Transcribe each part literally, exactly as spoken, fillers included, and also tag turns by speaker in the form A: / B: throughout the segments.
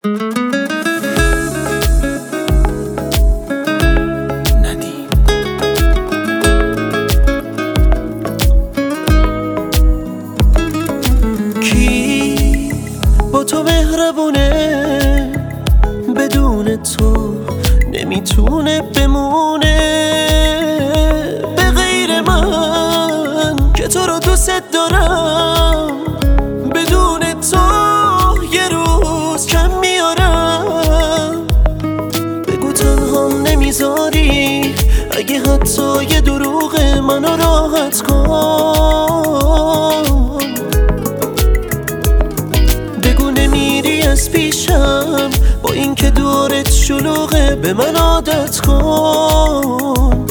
A: ندیم. کی با تو مهربونه، بدون تو نمیتونه بمونه، به غیر من که تو رو دوست دارم، بدون تو یه روز کم میارم. بگو تنهام نمیذاری، اگه حتی یه دروغ منو راحت کن. بگو نمیری از پیشم، با این که دورت شلوغه به من عادت کن.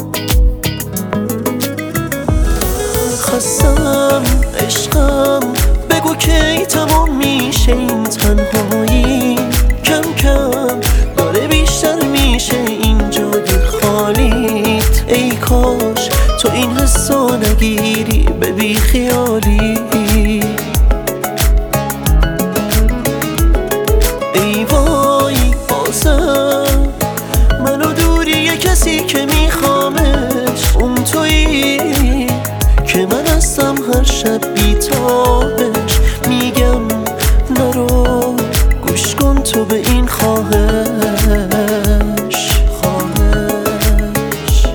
A: خستم عشقم، بگو کی تمام میشه این تنهایی، کم کم داره بیشتر میشه این جای خالیت. ای کاش تو این حسو نگیری به بی خیالی. ای وای بازم منو دوری یه کسی که میخوامش، اون تویی که من هستم هر شب بیتابش. میگم نرو، گوش کن تو به این خواهش خواهش.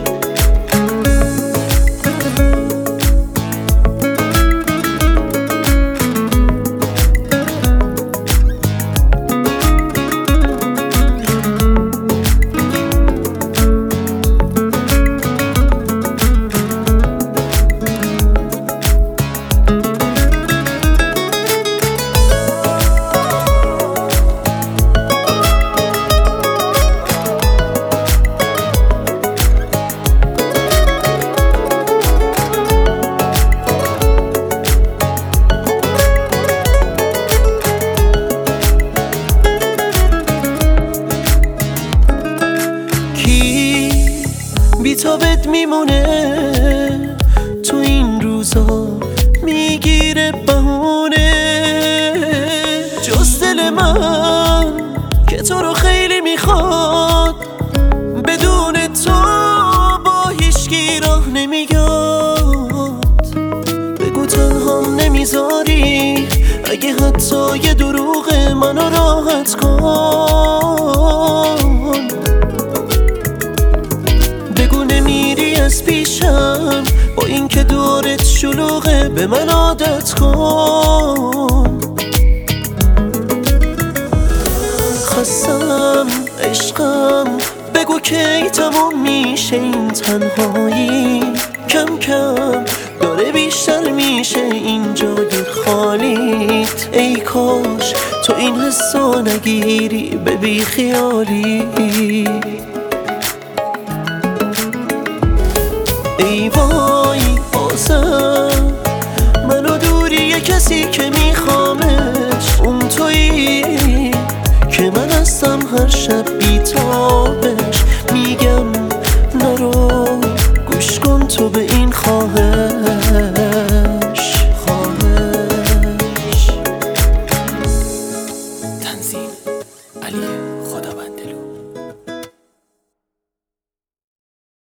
A: بی‌تابت میمونه تو این روزا، میگیره بهونه جز دل من که تو رو خیلی میخواد. بدون تو با هیچکی راه نمیاد. بگو تنهام نمیذاری، اگه حتی یه دروغ منو راحت کن. بگو نمیری از پیشم، با این که دورت شلوغه به من عادت کن. خستم عشقم، بگو کی تمام میشه این تنهایی، کم کم داره بیشتر میشه این جای خالیت. ای کاش تو این حسو نگیری به بی خیالی. ای وای بازم منو دوری یه کسی که میخوامش، اون تویی که من هستم هر شب بیتابش. میگم نرو، گوش کن تو به این خواهش